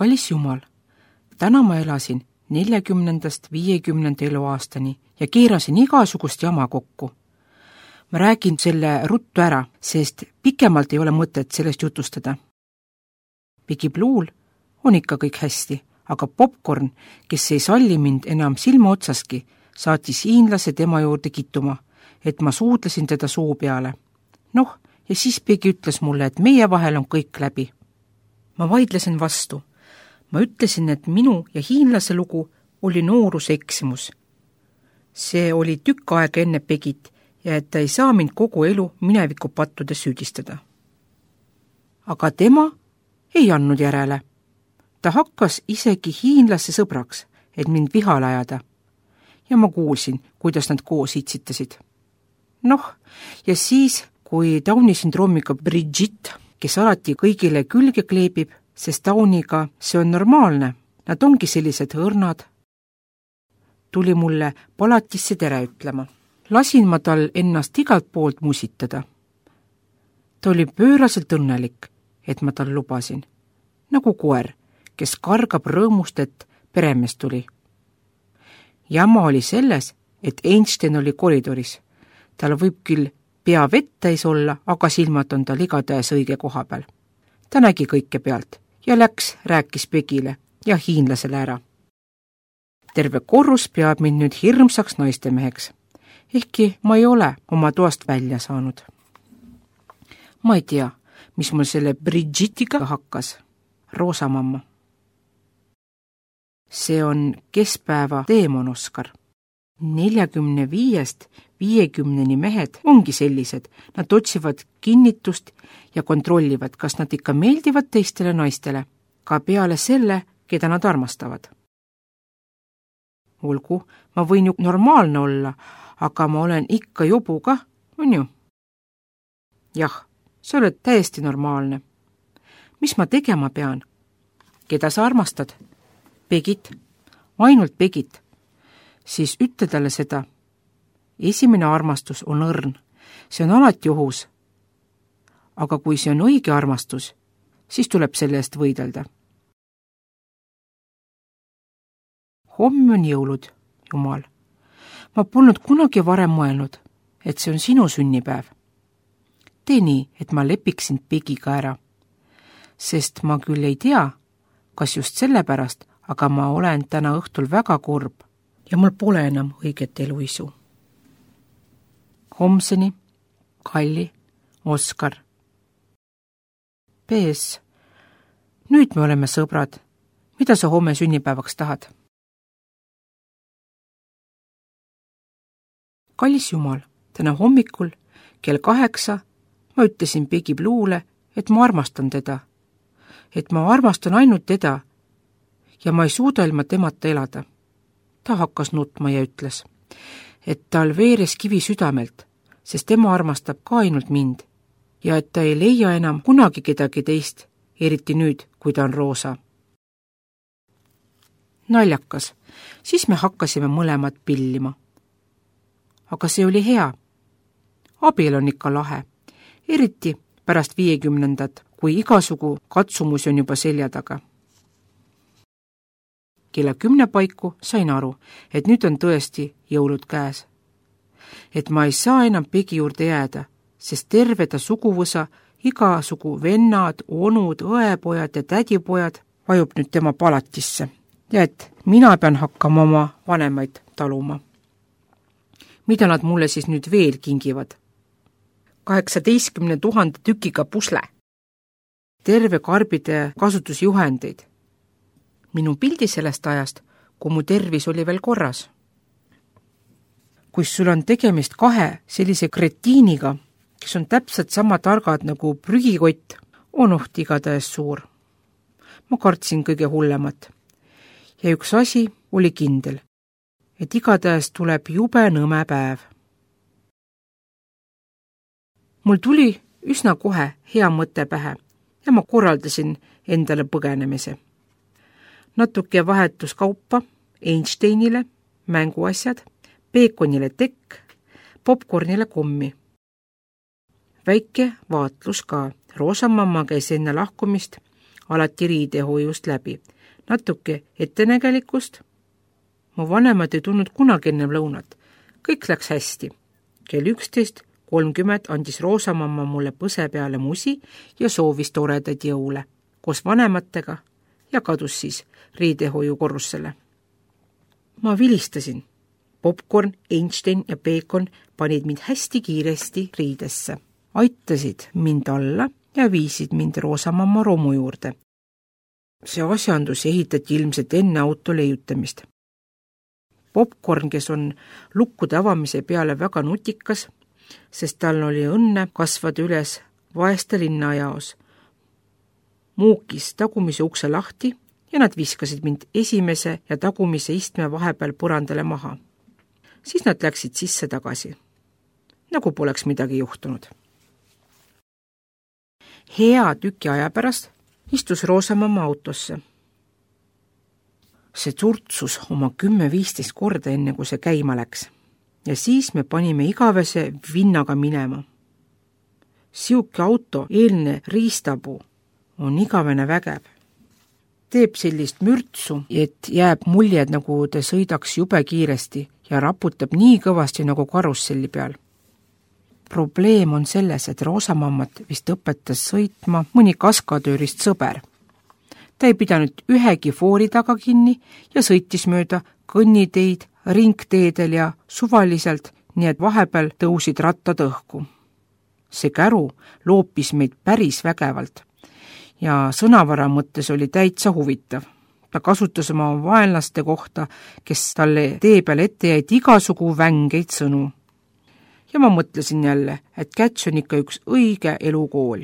Kallis Jumal, täna ma elasin 40-50 eluaastani ja keerasin igasugust jama kokku. Ma räägin selle ruttu ära, sest pikemalt ei ole mõtet sellest jutustada. Piggy Blue'l on ikka kõik hästi, aga Popcorn, kes ei salli mind enam silma otsaski, saatis hiinlase tema juurde kittuma, et ma suudlesin teda suu peale. Noh, ja siis Piggy ütles mulle, et meie vahel on kõik läbi. Ma vaidlesin vastu. Ma ütlesin, et minu ja hiinlase lugu oli nooruse eksimus. See oli tükk aega enne Pegit ja et ta ei saa mind kogu elu minevikupattude süüdistada. Aga tema ei andnud järele. Ta hakkas isegi hiinlasse sõbraks, et mind vihale ajada. Ja ma kuulsin, kuidas nad koos itsitasid. Noh, ja siis, kui Downi sündroomiga Bridget, kes alati kõigile külge kleebib, sest Downiga see on normaalne, nad ongi sellised õrnad, tuli mulle palatisse tere ütlema. Lasin ma tal ennast igalt poolt musitada. Ta oli pööraselt õnnelik, et ma tal lubasin. Nagu koer, kes kargab rõõmust, et peremees tuli. Jama oli selles, et Einstein oli koridoris. Tal võib küll pea vett täis olla, aga silmad on tal igatahes õige koha peal. Ta nägi kõike pealt ja läks, rääkis Pegile ja hiinlasele ära. Terve korrus peab mind nüüd hirmsaks naistemeheks. Ehkki ma ei ole oma toast välja saanud. Ma ei tea, mis mul selle Bridgetiga hakkas. Roosamamma. See on keskpäeva teemon, Oskar. 45-50 mehed ongi sellised. Nad otsivad kinnitust ja kontrollivad, kas nad ikka meeldivad teistele naistele, ka peale selle, keda nad armastavad. Olgu, ma võin ju normaalne olla, aga ma olen ikka jobu ka, on ju? Jah, sa oled täiesti normaalne. Mis ma tegema pean? Keda sa armastad? Pegit. Ainult Pegit. Siis ütle talle seda. Esimene armastus on õrn. See on alati ohus. Aga kui see on õige armastus, siis tuleb selle eest võidelda. Homme on jõulud, Jumal. Ma polnud kunagi varem mõelnud, et see on sinu sünnipäev. Tee nii, et ma lepiksin Pegiga ära. Sest ma küll ei tea, kas just sellepärast, aga ma olen täna õhtul väga kurb ja mul pole enam õiget eluisu. Homseni, Kalli, Oskar. PS. Nüüd me oleme sõbrad. Mida sa homme sünnipäevaks tahad? Kallis Jumal, täna hommikul kell 8 ma ütlesin Piggy Blue'le, et ma armastan teda. Et ma armastan ainult teda ja ma ei suuda ilma temata elada. Ta hakkas nutma ja ütles, et tal veeres kivi südamelt, sest tema armastab ka ainult mind ja et ta ei leia enam kunagi kedagi teist, eriti nüüd, kui ta on roosa. Naljakas, siis me hakkasime mõlemad pillima. Aga see oli hea. Abiel on ikka lahe, eriti pärast 50, kui igasugu katsumusi on juba selja taga. Kella 10 paiku sain aru, et nüüd on tõesti jõulud käes. Et ma ei saa enam Pegi juurde jääda, sest terve ta suguvõsa, igasugu vennad, onud, õepojad ja tädipojad vajub nüüd tema palatisse ja et mina pean hakkama oma vanemaid taluma. Mida nad mulle siis nüüd veel kingivad? 18 000 tükiga pusle. Terve karbide kasutusjuhendeid. Minu pildi sellest ajast, kui mu tervis oli veel korras. Kui sul on tegemist 2 sellise kretiiniga, kes on täpselt sama targad nagu prügikott, on oht igatahes suur. Ma kartsin kõige hullemat. Ja üks asi oli kindel, et igatahes tuleb jube nõme päev. Mul tuli üsna kohe hea mõte pähe ja ma korraldasin endale põgenemise. Natuke vahetuskaupa Einsteinile, mänguasjad, peekonile tekk, popcornile kommi. Väike vaatlus ka. Roosamamma käis enne lahkumist alati riidehoiust läbi. Natuke ettenägelikkust. Mu vanemad ei tulnud kunagi enne lõunat. Kõik läks hästi. Kell 11:30 andis Roosamamma mulle põse peale musi ja soovis toredaid jõule koos vanematega ja kadus siis riidehoiu korrusele. Ma vilistasin. Popcorn, Einstein ja Bacon panid mind hästi kiiresti riidesse. Aitasid mind alla ja viisid mind Roosamamma romu juurde. See asjandus ehitati ilmselt enne auto leiutamist. Popcorn, kes on lukkude avamise peale väga nutikas, sest tal oli õnne kasvada üles vaeste linnajaos, muukis tagumise ukse lahti ja nad viskasid mind esimese ja tagumise istme vahepeal põrandale maha. Siis nad läksid sisse tagasi, nagu poleks midagi juhtunud. Hea tüki aja pärast istus Roosamamma autosse. See turtsus oma 10-15 korda enne, kui see käima läks. Ja siis me panime igavese vinnaga minema. Siuke auto eelne riistapuu on igavene vägev. Teeb sellist mürtsu, et jääb muljed, nagu ta sõidaks jube kiiresti ja raputab nii kõvasti nagu karusselli peal. Probleem on selles, et Roosamammat vist õpetas sõitma mõni kaskadöörist sõber. Ta ei pidanud ühegi foori taga kinni ja sõitis mööda kõnniteid, ringteedel ja suvaliselt, nii et vahepeal tõusid rattad õhku. See käru loopis meid päris vägevalt ja sõnavara mõttes oli täitsa huvitav. Ta kasutas oma vaenlaste kohta, kes talle tee peal ette jäid igasugu vängeid sõnu. Ja ma mõtlesin jälle, et Käts on ikka üks õige elukool.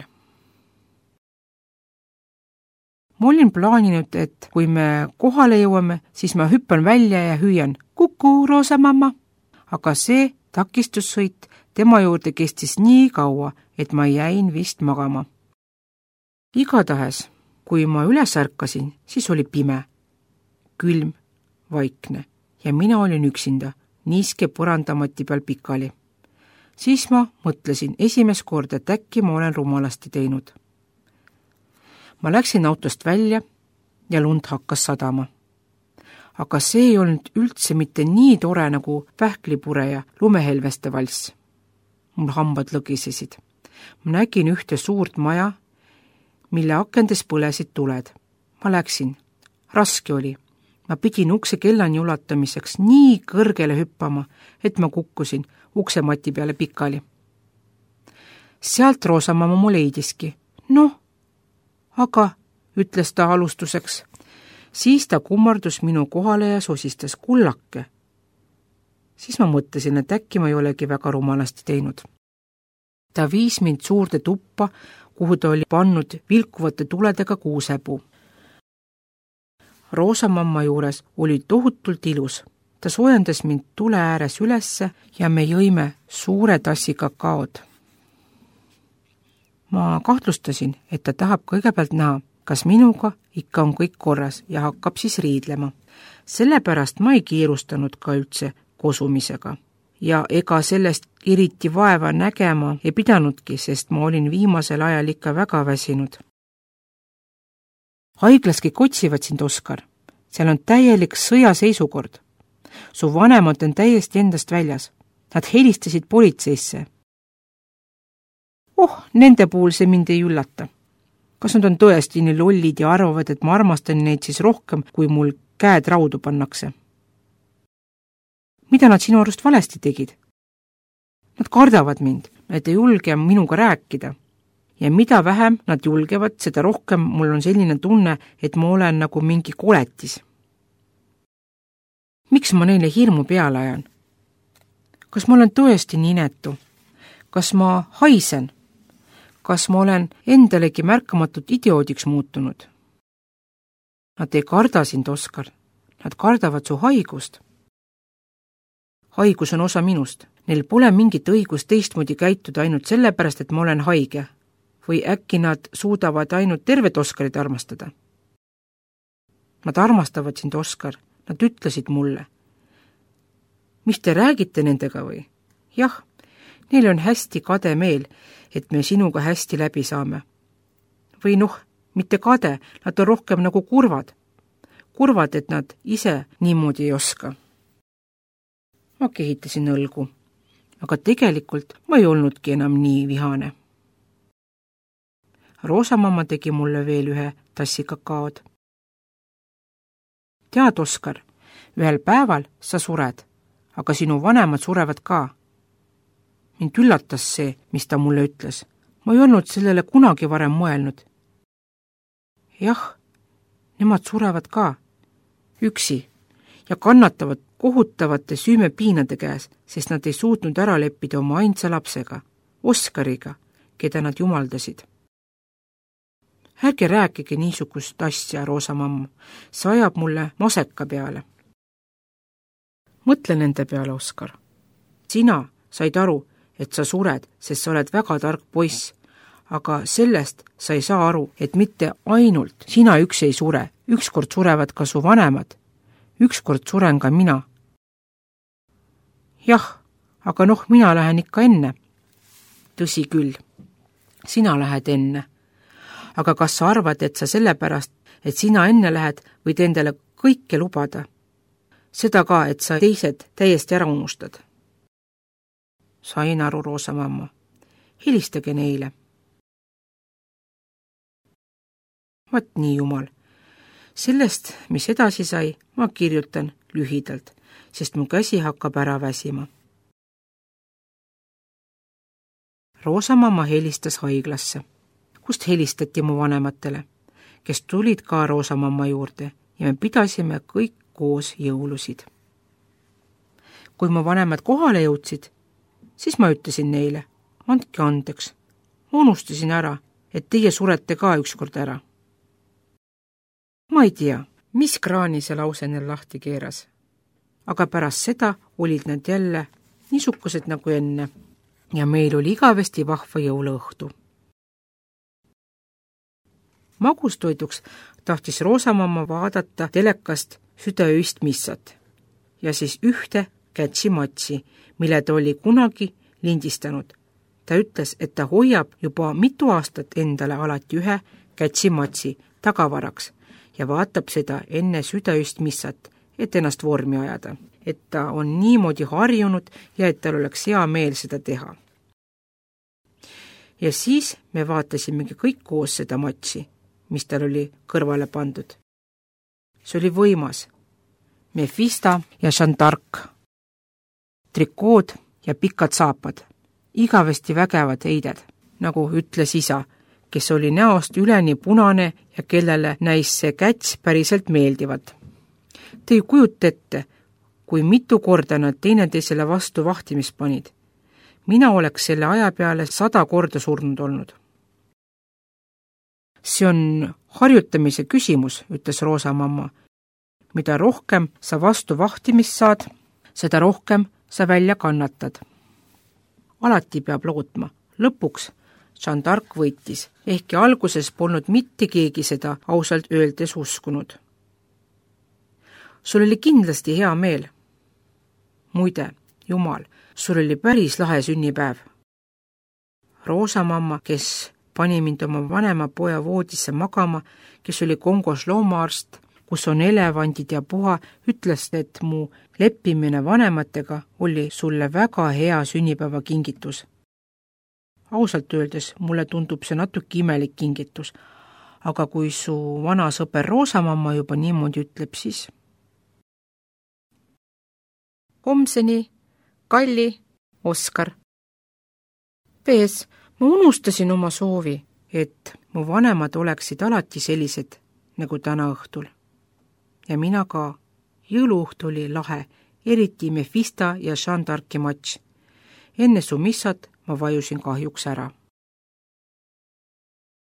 Ma olin plaaninud, et kui me kohale jõuame, siis ma hüppan välja ja hüüan kuku, Roosamamma. Aga see takistussõit tema juurde kestis nii kaua, et ma jäin vist magama. Igatahes, kui ma üles ärkasin, siis oli pime, külm, vaikne ja mina olin üksinda, niiske põrandamati peal pikali. Siis ma mõtlesin esimest korda, et äkki ma olen rumalasti teinud. Ma läksin autost välja ja lund hakkas sadama. Aga see ei olnud üldse mitte nii tore nagu pähklipure ja lumehelveste valss. Mul hambad lõgisesid. Ma nägin ühte suurt maja, mille akendes põlesid tuled. Ma läksin. Raske oli. Ma pidin ukse kellani ulatamiseks nii kõrgele hüppama, et ma kukkusin uksemati peale pikali. Sealt Roosamamma mu leidiski. Noh, aga, ütles ta alustuseks. Siis ta kummardus minu kohale ja sosistas kullake. Siis ma mõtlesin, et äkki ma ei olegi väga rumalasti teinud. Ta viis mind suurde tuppa, kuhu ta oli pannud vilkuvate tuledega kuusepuu. Roosamamma juures oli tohutult ilus. Ta soojendas mind tule ääres ülesse ja me jõime suure tassi kakaod. Ma kahtlustasin, et ta tahab kõigepealt näha, kas minuga ikka on kõik korras ja hakkab siis riidlema. Sellepärast ma ei kiirustanud ka üldse kosumisega. Ja ega sellest eriti vaeva nägema ei pidanudki, sest ma olin viimasel ajal ikka väga väsinud. Haiglaski otsivad sind, Oskar. Seal on täielik sõjaseisukord. Su vanemad on täiesti endast väljas. Nad helistasid politseisse. Nende puhul see mind ei üllata. Kas nad on tõesti nii lollid ja arvavad, et ma armastan neid siis rohkem, kui mul käed raudu pannakse? Mida nad sinu arust valesti tegid? Nad kardavad mind, et ei julge minuga rääkida. Ja mida vähem nad julgevad, seda rohkem mul on selline tunne, et ma olen nagu mingi koletis. Miks ma neile hirmu peale ajan? Kas ma olen tõesti nii inetu? Kas ma haisen? Kas ma olen endalegi märkamatut idioodiks muutunud? Nad ei karda sind, Oskar. Nad kardavad su haigust. Haigus on osa minust. Neil pole mingit õigust teistmoodi käituda ainult sellepärast, et ma olen haige. Või äkki nad suudavad ainult tervet Oskarit armastada? Nad armastavad sind, Oskar. Nad ütlesid mulle. Mis te räägite nendega või? Jah, neil on hästi kade meel, et me sinuga hästi läbi saame. Või mitte kade, nad on rohkem nagu kurvad. Kurvad, et nad ise niimoodi ei oska. Ma kehitasin õlgu, aga tegelikult ma ei olnudki enam nii vihane. Roosamamma tegi mulle veel ühe tassi kakaod. Tead, Oskar, ühel päeval sa sured, aga sinu vanemad surevad ka. Mind üllatas see, mis ta mulle ütles. Ma ei olnud sellele kunagi varem mõelnud. Jah, nemad surevad ka, üksi, ja kannatavad kohutavate süümepiinade käes, sest nad ei suutnud ära leppida oma ainsa lapsega, Oskariga, keda nad jumaldasid. Ärge rääkige niisugust asja, Roosamamma, see ajab mulle maseka peale. Mõtle nende peale, Oskar. Sina said aru, et sa sured, sest sa oled väga tark poiss, aga sellest sa ei saa aru, et mitte ainult sina üks ei sure, ükskord surevad ka su vanemad, ükskord suren ka mina. Jah, aga mina lähen ikka enne. Tõsi küll, sina lähed enne. Aga kas sa arvad, et sa sellepärast, et sina enne lähed, võid endale kõike lubada? Seda ka, et sa teised täiesti ära unustad. Sain aru, Roosamamma. Helistage neile. Vat nii, jumal. Sellest, mis edasi sai, ma kirjutan lühidalt, sest mu käsi hakkab ära väsima. Roosamamma helistas haiglasse, kust helistati mu vanematele, kes tulid ka Roosamamma juurde ja me pidasime kõik koos jõulusid. Kui mu vanemad kohale jõudsid, siis ma ütlesin neile, andke andeks, ma unustasin ära, et teie surete ka ükskord ära. Ma ei tea, mis kraani see lause neil lahti keeras, aga pärast seda olid nad jälle niisugused nagu enne ja meil oli igavesti vahva jõuluõhtu. Magustoiduks tahtis Roosamamma vaadata telekast südaöist missat ja siis ühte Kätsi-Matsi, mille ta oli kunagi lindistanud. Ta ütles, et ta hoiab juba mitu aastat endale alati ühe Kätsi-Matsi tagavaraks ja vaatab seda enne südaöist missat, et ennast vormi ajada, et ta on niimoodi harjunud ja et tal oleks hea meel seda teha. Ja siis me vaatasimegi kõik koos seda matsi, mis tal oli kõrvale pandud. See oli võimas. Mefista ja Žandark. Trikood ja pikad saapad. Igavesti vägevad heided, nagu ütles isa, kes oli näost üleni punane ja kellele näis see käts päriselt meeldivat. Te ei kujuta ette, kui mitu korda nad teineteisele vastu vahtimist panid. Mina oleks selle aja peale 100 korda surnud olnud. See on harjutamise küsimus, ütles Roosamamma. Mida rohkem sa vastu vahtimist saad, seda rohkem sa välja kannatad. Alati peab lootma. Lõpuks Žandark võitis, ehkki alguses polnud mitte keegi seda ausalt öeldes uskunud. Sul oli kindlasti hea meel. Muide, jumal, sul oli päris lahe sünnipäev. Roosamamma, kes pani mind oma vanema poja voodisse magama, kes oli Kongos loomaarst, kus on elevandid ja puha, ütles, et mu leppimine vanematega oli sulle väga hea sünnipäeva kingitus. Ausalt öeldes mulle tundub see natuke imelik kingitus, aga kui su vana sõber Roosamamma juba niimoodi ütleb, siis... Homseni, Kalli, Oskar. Pees, ma unustasin oma soovi, et mu vanemad oleksid alati sellised, nagu täna õhtul. Ja mina ka. Jõuluõht oli lahe, eriti Mefista ja Žandarki matš. Enne su missat ma vajusin kahjuks ära.